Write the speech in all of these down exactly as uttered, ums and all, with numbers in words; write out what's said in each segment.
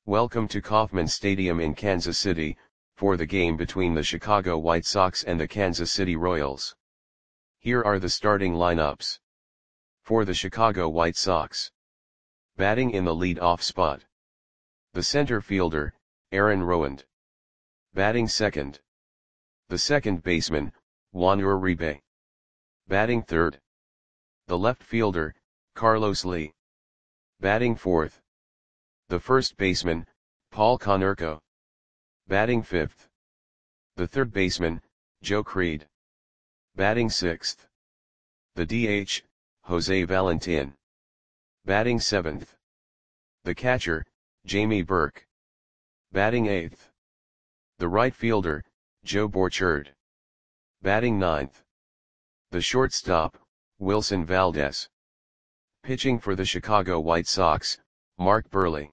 Welcome to Kauffman Stadium in Kansas City, for the game between the Chicago White Sox and the Kansas City Royals. Here are the starting lineups. For the Chicago White Sox. Batting in the lead-off spot. The center fielder, Aaron Rowand. Batting second. The second baseman, Juan Uribe. Batting third. The left fielder, Carlos Lee. Batting fourth. The first baseman, Paul Konerko. Batting fifth. The third baseman, Joe Creed. Batting sixth. The D H, Jose Valentin. Batting seventh. The catcher, Jamie Burke. Batting eighth. The right fielder, Joe Borchard. Batting ninth. The shortstop, Wilson Valdez. Pitching for the Chicago White Sox, Mark Buehrle.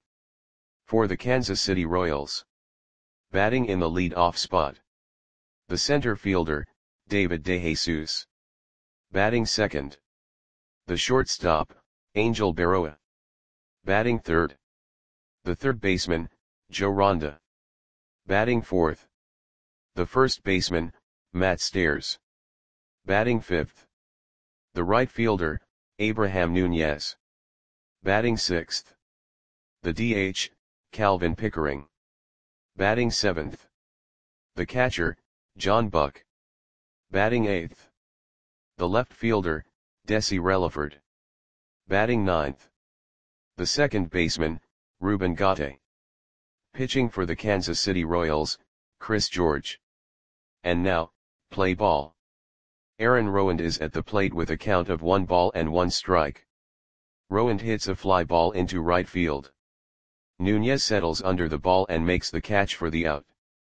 For the Kansas City Royals. Batting in the lead-off spot. The center fielder, David DeJesus. Batting second. The shortstop, Angel Berroa. Batting third. The third baseman, Joe Randa. Batting fourth. The first baseman, Matt Stairs. Batting fifth. The right fielder, Abraham Nunez. Batting sixth. The D H, Calvin Pickering. Batting seventh. The catcher, John Buck. Batting eighth. The left fielder, Desi Relaford. Batting ninth. The second baseman, Ruben Gate. Pitching for the Kansas City Royals, Chris George. And now, play ball. Aaron Rowand is at the plate with a count of one ball and one strike. Rowand hits a fly ball into right field. Nunez settles under the ball and makes the catch for the out.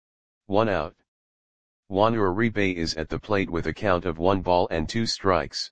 One out. Juan Uribe is at the plate with a count of one ball and two strikes.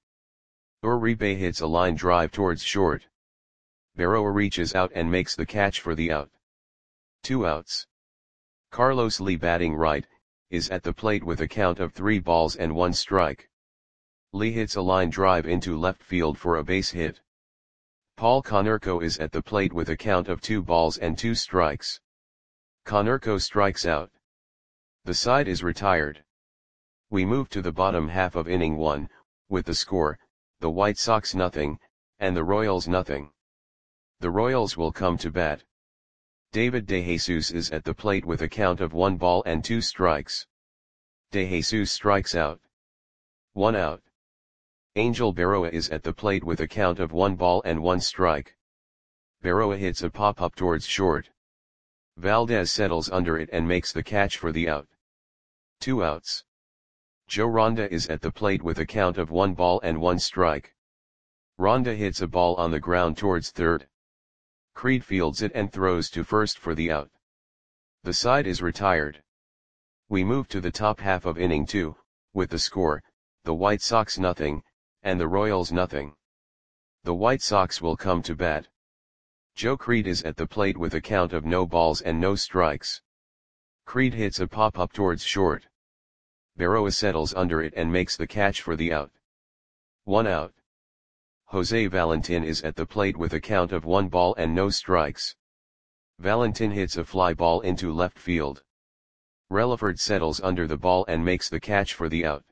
Uribe hits a line drive towards short. Berroa reaches out and makes the catch for the out. Two outs. Carlos Lee, batting right, is at the plate with a count of three balls and one strike. Lee hits a line drive into left field for a base hit. Paul Konerko is at the plate with a count of two balls and two strikes. Konerko strikes out. The side is retired. We move to the bottom half of inning one, with the score, the White Sox nothing, and the Royals nothing. The Royals will come to bat. David DeJesus is at the plate with a count of one ball and two strikes. DeJesus strikes out. One out. Angel Berroa is at the plate with a count of one ball and one strike. Berroa hits a pop-up towards short. Valdez settles under it and makes the catch for the out. Two outs. Joe Randa is at the plate with a count of one ball and one strike. Randa hits a ball on the ground towards third. Creed fields it and throws to first for the out. The side is retired. We move to the top half of inning two, with the score, the White Sox nothing, and the Royals nothing. The White Sox will come to bat. Joe Creed is at the plate with a count of no balls and no strikes. Creed hits a pop-up towards short. Berroa settles under it and makes the catch for the out. One out. Jose Valentin is at the plate with a count of one ball and no strikes. Valentin hits a fly ball into left field. Relaford settles under the ball and makes the catch for the out.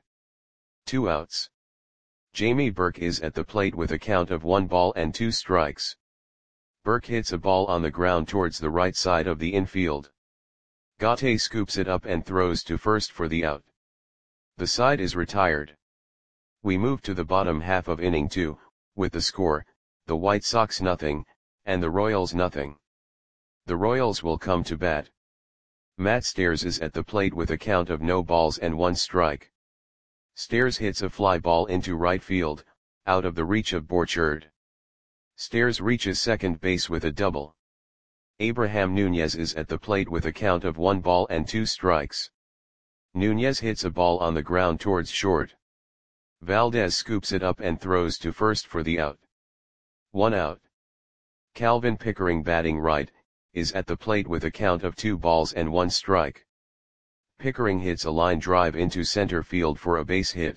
Two outs. Jamie Burke is at the plate with a count of one ball and two strikes. Burke hits a ball on the ground towards the right side of the infield. Gate scoops it up and throws to first for the out. The side is retired. We move to the bottom half of inning two, with the score, the White Sox nothing, and the Royals nothing. The Royals will come to bat. Matt Stairs is at the plate with a count of no balls and one strike. Stairs hits a fly ball into right field, out of the reach of Borchard. Stairs reaches second base with a double. Abraham Nunez is at the plate with a count of one ball and two strikes. Nunez hits a ball on the ground towards short. Valdez scoops it up and throws to first for the out. One out. Calvin Pickering, batting right, is at the plate with a count of two balls and one strike. Pickering hits a line drive into center field for a base hit.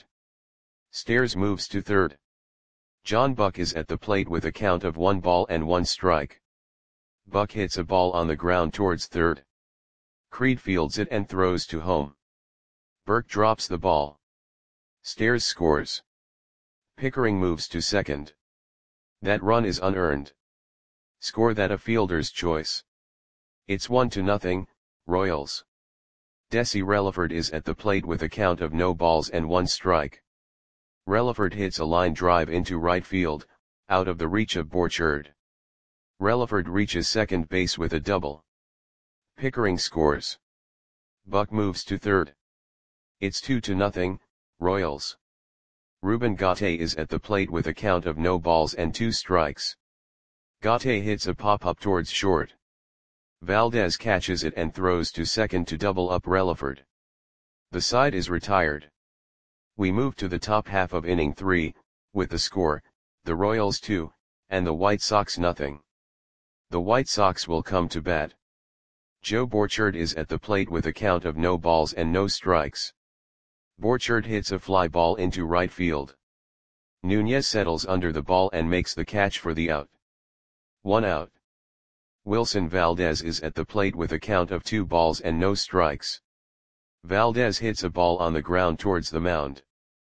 Stairs moves to third. John Buck is at the plate with a count of one ball and one strike. Buck hits a ball on the ground towards third. Creed fields it and throws to home. Burke drops the ball. Stairs scores. Pickering moves to second. That run is unearned. Score that a fielder's choice. It's one to nothing, Royals. Desi Relaford is at the plate with a count of no balls and one strike. Relaford hits a line drive into right field, out of the reach of Borchard. Relaford reaches second base with a double. Pickering scores. Buck moves to third. It's two to nothing, Royals. Ruben Gatte is at the plate with a count of no balls and two strikes. Gatte hits a pop-up towards short. Valdez catches it and throws to second to double up Relaford. The side is retired. We move to the top half of inning three, with the score, the Royals two, and the White Sox nothing. The White Sox will come to bat. Joe Borchard is at the plate with a count of no balls and no strikes. Borchard hits a fly ball into right field. Nunez settles under the ball and makes the catch for the out. One out. Wilson Valdez is at the plate with a count of two balls and no strikes. Valdez hits a ball on the ground towards the mound.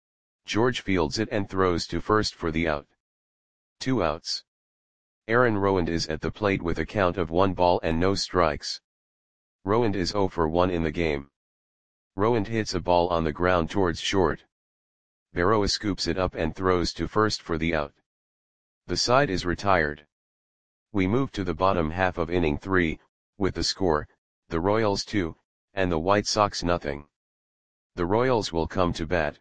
George fields it and throws to first for the out. Two outs. Aaron Rowand is at the plate with a count of one ball and no strikes. Rowand is zero for one in the game. Rowand hits a ball on the ground towards short. Berroa scoops it up and throws to first for the out. The side is retired. We move to the bottom half of inning three, with the score, the Royals two, and the White Sox nothing. The Royals will come to bat.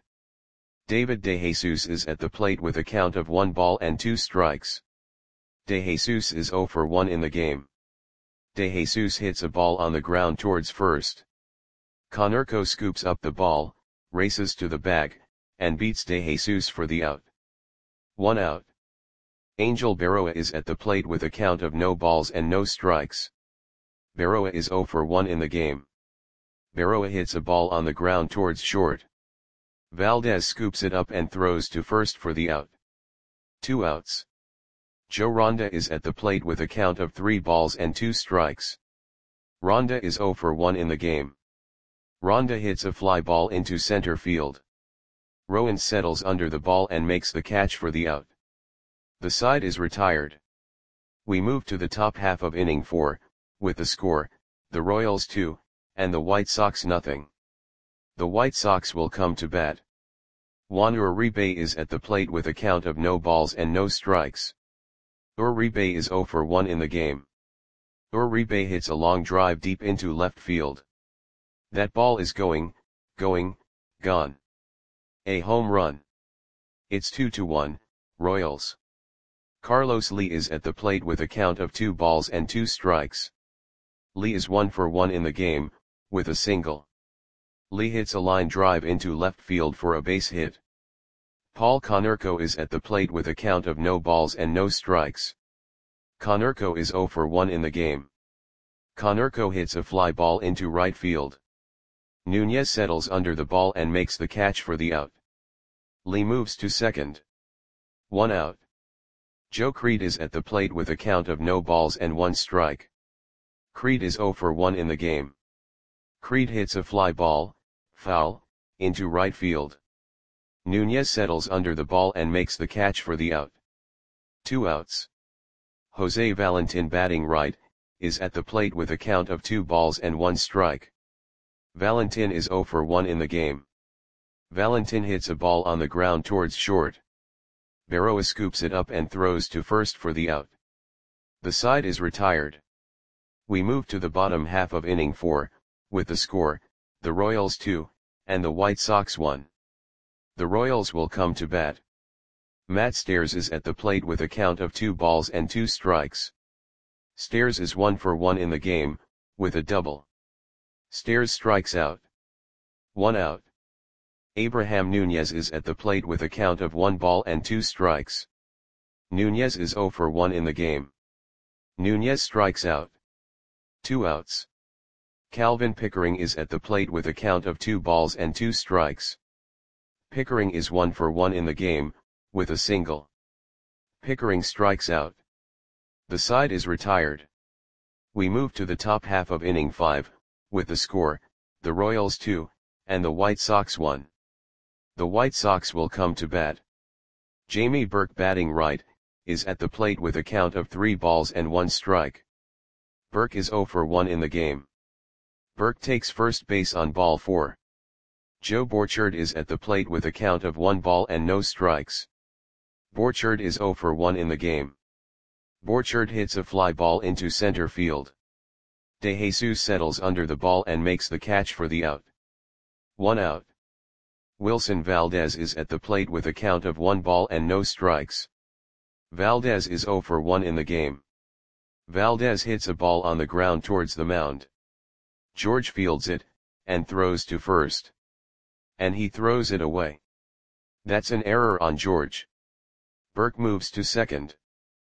David DeJesus is at the plate with a count of one ball and two strikes. DeJesus is zero for one in the game. DeJesus hits a ball on the ground towards first. Konerko scoops up the ball, races to the bag, and beats DeJesus for the out. One out. Angel Berroa is at the plate with a count of no balls and no strikes. Berroa is zero for one in the game. Berroa hits a ball on the ground towards short. Valdez scoops it up and throws to first for the out. Two outs. Joe Ronda is at the plate with a count of three balls and two strikes. Ronda is zero for one in the game. Ronda hits a fly ball into center field. Rowand settles under the ball and makes the catch for the out. The side is retired. We move to the top half of inning four, with the score, the Royals two, and the White Sox nothing. The White Sox will come to bat. Juan Uribe is at the plate with a count of no balls and no strikes. Uribe is zero for one in the game. Uribe hits a long drive deep into left field. That ball is going, going, gone. A home run. It's two to one, Royals. Carlos Lee is at the plate with a count of two balls and two strikes. Lee is one for one in the game, with a single. Lee hits a line drive into left field for a base hit. Paul Konerko is at the plate with a count of no balls and no strikes. Konerko is zero for one in the game. Konerko hits a fly ball into right field. Nunez settles under the ball and makes the catch for the out. Lee moves to second. One out. Joe Creed is at the plate with a count of no balls and one strike. Creed is zero for one in the game. Creed hits a fly ball, foul, into right field. Nunez settles under the ball and makes the catch for the out. Two outs. Jose Valentin, batting right, is at the plate with a count of two balls and one strike. Valentin is zero for one in the game. Valentin hits a ball on the ground towards short. Berroa scoops it up and throws to first for the out. The side is retired. We move to the bottom half of inning four, with the score, the Royals two, and the White Sox one. The Royals will come to bat. Matt Stairs is at the plate with a count of two balls and two strikes. Stairs is one for one in the game, with a double. Stairs strikes out. One out. Abraham Nunez is at the plate with a count of one ball and two strikes. Nunez is zero for one in the game. Nunez strikes out. Two outs. Calvin Pickering is at the plate with a count of two balls and two strikes. Pickering is one for one in the game, with a single. Pickering strikes out. The side is retired. We move to the top half of inning five, with the score, the Royals two, and the White Sox one. The White Sox will come to bat. Jamie Burke, batting right, is at the plate with a count of three balls and one strike. Burke is oh for one in the game. Burke takes first base on ball four. Joe Borchard is at the plate with a count of one ball and no strikes. Borchard is oh for one in the game. Borchard hits a fly ball into center field. De Jesus settles under the ball and makes the catch for the out. One out. Wilson Valdez is at the plate with a count of one ball and no strikes. Valdez is oh for one in the game. Valdez hits a ball on the ground towards the mound. George fields it, and throws to first. And he throws it away. That's an error on George. Burke moves to second.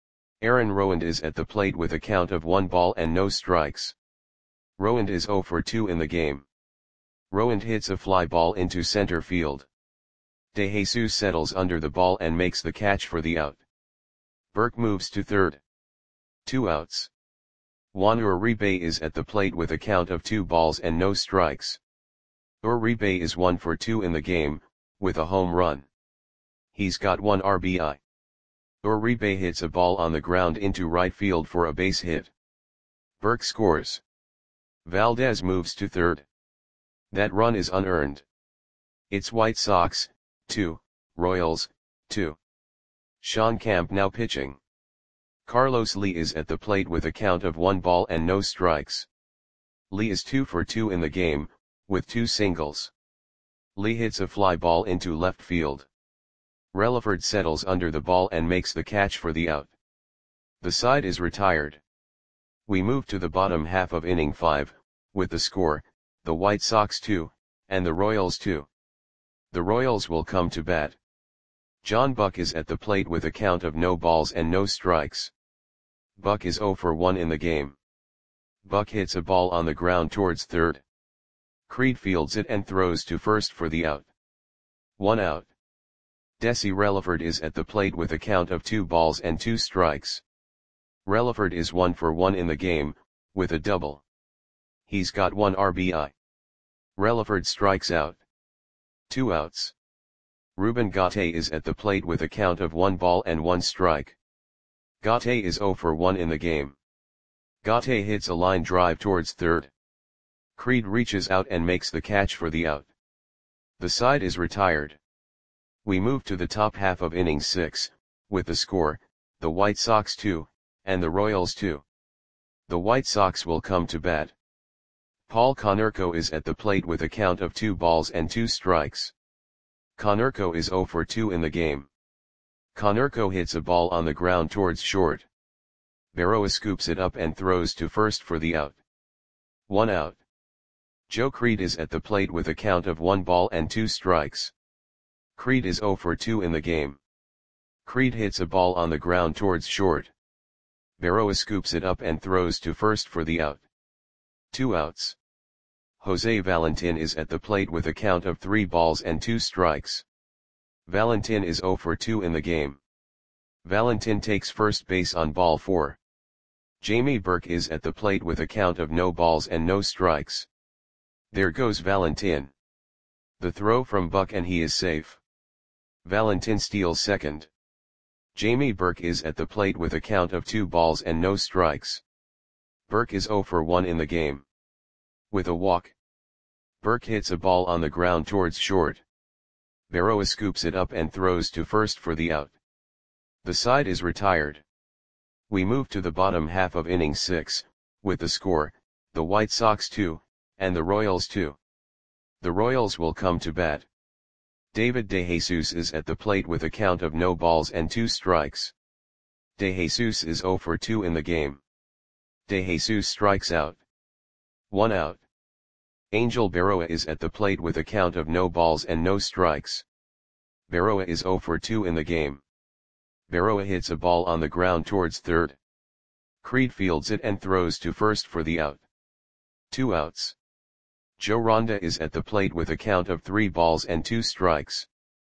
Aaron Rowand is at the plate with a count of one ball and no strikes. Rowand is oh for two in the game. Rowand hits a fly ball into center field. De Jesus settles under the ball and makes the catch for the out. Burke moves to third. Two outs. Juan Uribe is at the plate with a count of two balls and no strikes. Uribe is one for two in the game, with a home run. He's got one R B I. Uribe hits a ball on the ground into right field for a base hit. Burke scores. Valdez moves to third. That run is unearned. It's White Sox, two, Royals, two. Sean Camp now pitching. Carlos Lee is at the plate with a count of one ball and no strikes. Lee is two for two in the game, with two singles. Lee hits a fly ball into left field. Relaford settles under the ball and makes the catch for the out. The side is retired. We move to the bottom half of inning five, with the score, the White Sox two, and the Royals two. The Royals will come to bat. John Buck is at the plate with a count of no balls and no strikes. Buck is oh for one in the game. Buck hits a ball on the ground towards third. Creed fields it and throws to first for the out. One out. Desi Relaford is at the plate with a count of two balls and two strikes. Relaford is one for one in the game, with a double. He's got one R B I. Relaford strikes out. Two outs. Ruben Gatte is at the plate with a count of one ball and one strike. Gatte is oh for one in the game. Gatte hits a line drive towards third. Creed reaches out and makes the catch for the out. The side is retired. We move to the top half of inning six, with the score, the White Sox two, and the Royals two. The White Sox will come to bat. Paul Konerko is at the plate with a count of two balls and two strikes. Konerko is oh for two in the game. Konerko hits a ball on the ground towards short. Berroa scoops it up and throws to first for the out. One out. Joe Creed is at the plate with a count of one ball and two strikes. Creed is oh for two in the game. Creed hits a ball on the ground towards short. Berroa scoops it up and throws to first for the out. Two outs. Jose Valentin is at the plate with a count of three balls and two strikes. Valentin is oh for two in the game. Valentin takes first base on ball four. Jamie Burke is at the plate with a count of no balls and no strikes. There goes Valentin. The throw from Buck and he is safe. Valentin steals second. Jamie Burke is at the plate with a count of two balls and no strikes. Burke is oh for one in the game. With a walk. Burke hits a ball on the ground towards short. Berroa scoops it up and throws to first for the out. The side is retired. We move to the bottom half of inning six, with the score, the White Sox two, and the Royals two. The Royals will come to bat. David De Jesus is at the plate with a count of no balls and two strikes. De Jesus is oh for two in the game. De Jesus strikes out. One out. Angel Berroa is at the plate with a count of no balls and no strikes. Berroa is oh for two in the game. Berroa hits a ball on the ground towards third. Creed fields it and throws to first for the out. Two outs. Joe Ronda is at the plate with a count of three balls and two strikes.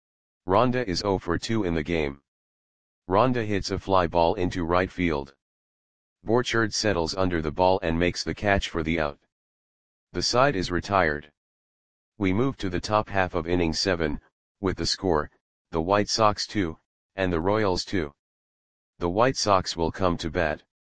Ronda is oh for two in the game. Ronda hits a fly ball into right field. Borchard settles under the ball and makes the catch for the out. The side is retired. We move to the top half of inning seven, with the score, the White Sox two, and the Royals two. The White Sox will come to bat.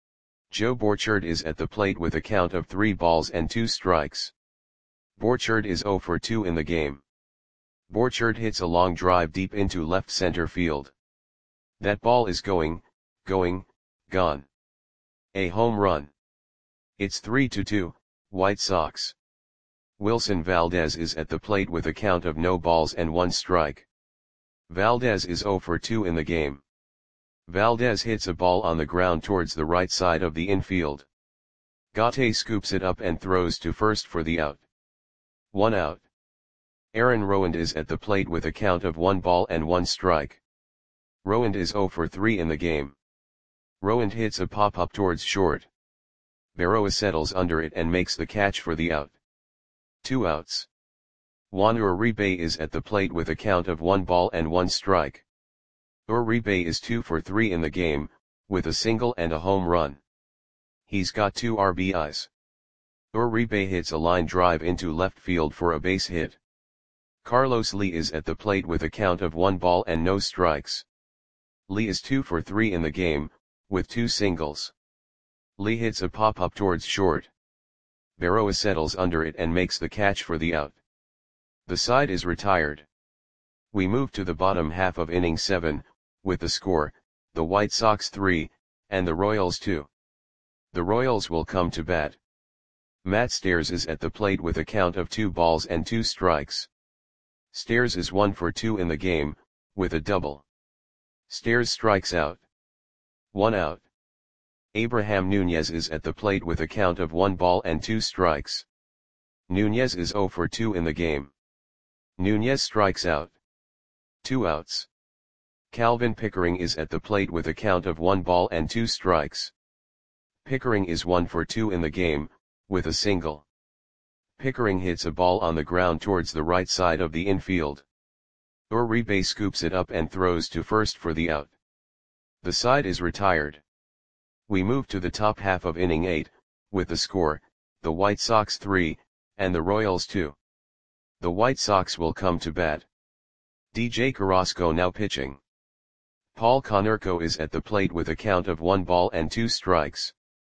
Joe Borchard is at the plate with a count of three balls and two strikes. Borchard is zero for two in the game. Borchard hits a long drive deep into left center field. That ball is going, going, gone. A home run. It's three to two, White Sox. Wilson Valdez is at the plate with a count of no balls and one strike. Valdez is zero for two in the game. Valdez hits a ball on the ground towards the right side of the infield. Gaute scoops it up and throws to first for the out. One out. Aaron Rowand is at the plate with a count of one ball and one strike. Rowand is zero for three in the game. Rowand hits a pop-up towards short. Berroa settles under it and makes the catch for the out. Two outs. Juan Uribe is at the plate with a count of one ball and one strike. Uribe is two for three in the game, with a single and a home run. He's got two R B Is. Uribe hits a line drive into left field for a base hit. Carlos Lee is at the plate with a count of one ball and no strikes. Lee is two for three in the game, with two singles. Lee hits a pop-up towards short. Berroa settles under it and makes the catch for the out. The side is retired. We move to the bottom half of inning seven, with the score, the White Sox three, and the Royals two. The Royals will come to bat. Matt Stairs is at the plate with a count of two balls and two strikes. Stairs is one for two in the game, with a double. Stairs strikes out. One out. Abraham Nunez is at the plate with a count of one ball and two strikes. Nunez is zero for two in the game. Nunez strikes out. Two outs. Calvin Pickering is at the plate with a count of one ball and two strikes. Pickering is one for two in the game, with a single. Pickering hits a ball on the ground towards the right side of the infield. Uribe scoops it up and throws to first for the out. The side is retired. We move to the top half of inning eight, with the score, the White Sox three, and the Royals two. The White Sox will come to bat. D J Carrasco now pitching. Paul Konerko is at the plate with a count of one ball and two strikes.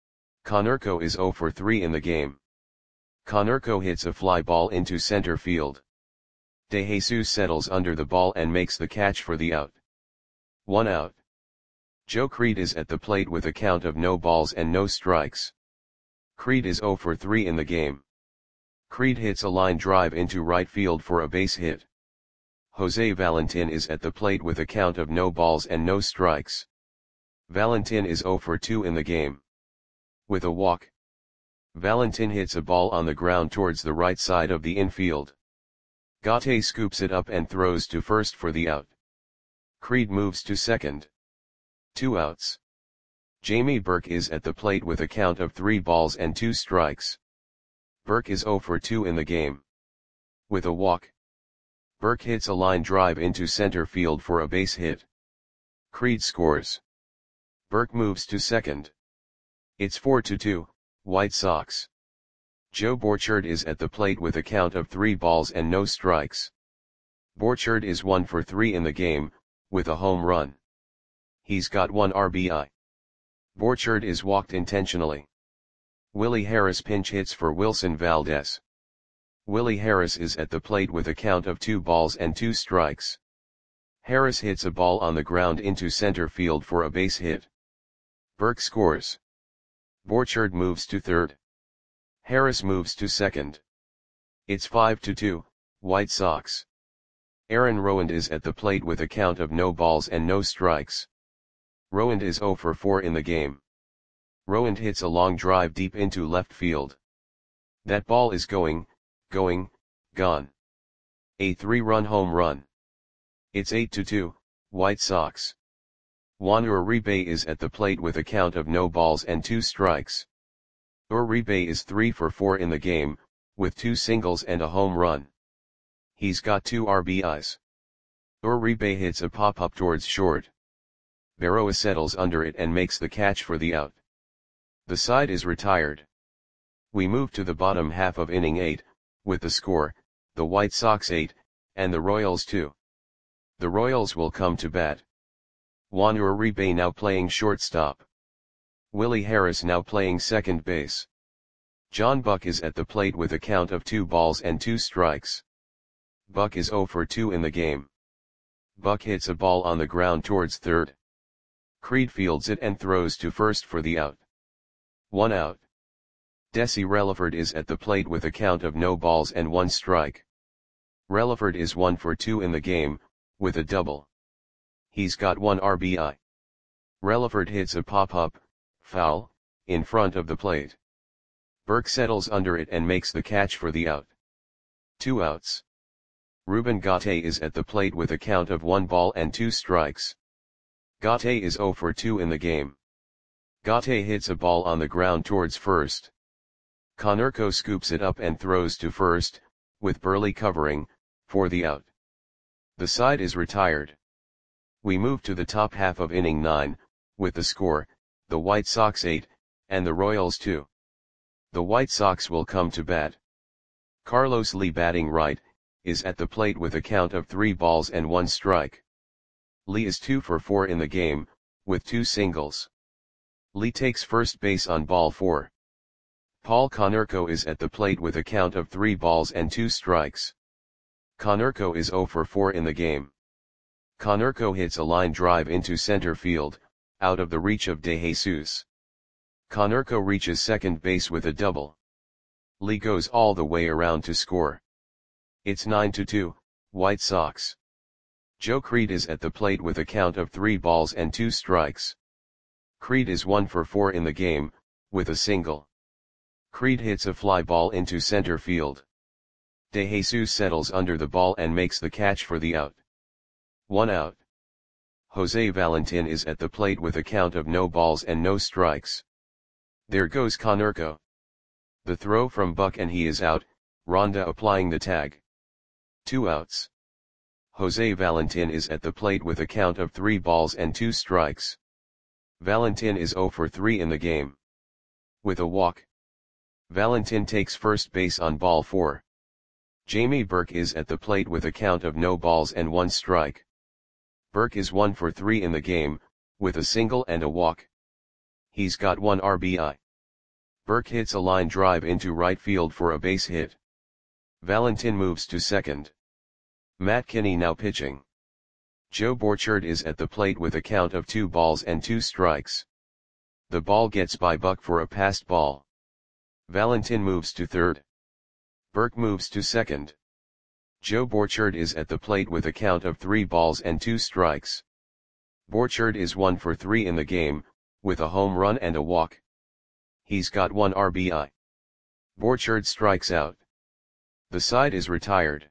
Konerko is zero for three in the game. Konerko hits a fly ball into center field. De Jesus settles under the ball and makes the catch for the out. One out. Joe Creed is at the plate with a count of no balls and no strikes. Creed is zero for three in the game. Creed hits a line drive into right field for a base hit. Jose Valentin is at the plate with a count of no balls and no strikes. Valentin is zero for two in the game. With a walk. Valentin hits a ball on the ground towards the right side of the infield. Gaute scoops it up and throws to first for the out. Creed moves to second. Two outs. Jamie Burke is at the plate with a count of three balls and two strikes. Burke is zero for two in the game. With a walk. Burke hits a line drive into center field for a base hit. Creed scores. Burke moves to second. It's four to two, White Sox. Joe Borchard is at the plate with a count of three balls and no strikes. Borchard is one for three in the game, with a home run. He's got one R B I. Borchard is walked intentionally. Willie Harris pinch hits for Wilson Valdez. Willie Harris is at the plate with a count of two balls and two strikes. Harris hits a ball on the ground into center field for a base hit. Burke scores. Borchard moves to third. Harris moves to second. It's five to two, White Sox. Aaron Rowand is at the plate with a count of no balls and no strikes. Rowand is zero for four in the game. Rowand hits a long drive deep into left field. That ball is going, going, gone. A three-run home run. It's eight to two, White Sox. Juan Uribe is at the plate with a count of no balls and two strikes. Uribe is three for four in the game, with two singles and a home run. He's got two R B Is. Uribe hits a pop-up towards short. Berroa settles under it and makes the catch for the out. The side is retired. We move to the bottom half of inning eight, with the score, the White Sox eight, and the Royals two. The Royals will come to bat. Juan Uribe now playing shortstop. Willie Harris now playing second base. John Buck is at the plate with a count of two balls and two strikes. Buck is oh for two in the game. Buck hits a ball on the ground towards third. Creed fields it and throws to first for the out. One out. Desi Relaford is at the plate with a count of no balls and one strike. Relaford is one for two in the game, with a double. He's got one R B I. Relaford hits a pop-up, foul, in front of the plate. Burke settles under it and makes the catch for the out. Two outs. Ruben Gatte is at the plate with a count of one ball and two strikes. Gatte is oh for two in the game. Gatte hits a ball on the ground towards first. Konerko scoops it up and throws to first, with Burley covering, for the out. The side is retired. We move to the top half of inning nine, with the score, the White Sox eight, and the Royals two. The White Sox will come to bat. Carlos Lee batting right, is at the plate with a count of three balls and one strike. Lee is two for four in the game, with two singles. Lee takes first base on ball four. Paul Konerko is at the plate with a count of three balls and two strikes. Konerko is oh for four in the game. Konerko hits a line drive into center field, out of the reach of De Jesus. Konerko reaches second base with a double. Lee goes all the way around to score. It's nine to two, White Sox. Joe Creed is at the plate with a count of three balls and two strikes. Creed is one for four in the game, with a single. Creed hits a fly ball into center field. De Jesus settles under the ball and makes the catch for the out. One out. Jose Valentin is at the plate with a count of no balls and no strikes. There goes Konerko. The throw from Buck and he is out, Ronda applying the tag. Two outs. Jose Valentin is at the plate with a count of three balls and two strikes. Valentin is oh for three in the game. With a walk. Valentin takes first base on ball four. Jamie Burke is at the plate with a count of no balls and one strike. Burke is one for three in the game, with a single and a walk. He's got one R B I. Burke hits a line drive into right field for a base hit. Valentin moves to second. Matt Kinney now pitching. Joe Borchard is at the plate with a count of two balls and two strikes. The ball gets by Buck for a passed ball. Valentin moves to third. Burke moves to second. Joe Borchard is at the plate with a count of three balls and two strikes. Borchard is one for three in the game, with a home run and a walk. He's got one R B I. Borchard strikes out. The side is retired.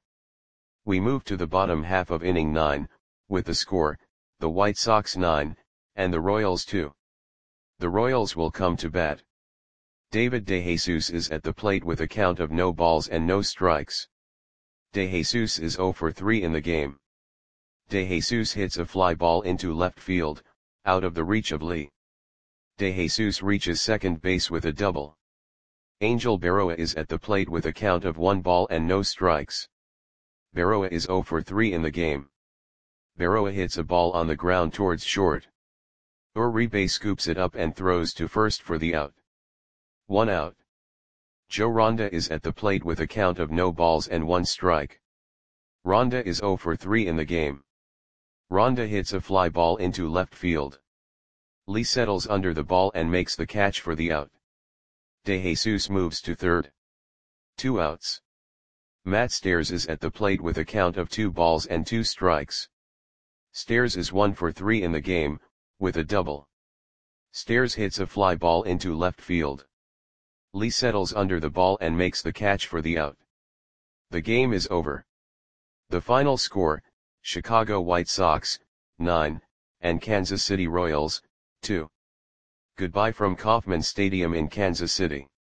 We move to the bottom half of inning nine, with the score, the White Sox nine, and the Royals two. The Royals will come to bat. David De Jesus is at the plate with a count of no balls and no strikes. De Jesus is oh for three in the game. De Jesus hits a fly ball into left field, out of the reach of Lee. De Jesus reaches second base with a double. Angel Berroa is at the plate with a count of one ball and no strikes. Berroa is oh for three in the game. Berroa hits a ball on the ground towards short. Uribe scoops it up and throws to first for the out. One out. Joe Ronda is at the plate with a count of no balls and one strike. Ronda is oh for three in the game. Ronda hits a fly ball into left field. Lee settles under the ball and makes the catch for the out. De Jesus moves to third. Two outs. Matt Stairs is at the plate with a count of two balls and two strikes. Stairs is one for three in the game, with a double. Stairs hits a fly ball into left field. Lee settles under the ball and makes the catch for the out. The game is over. The final score, Chicago White Sox, nine, and Kansas City Royals, two. Goodbye from Kauffman Stadium in Kansas City.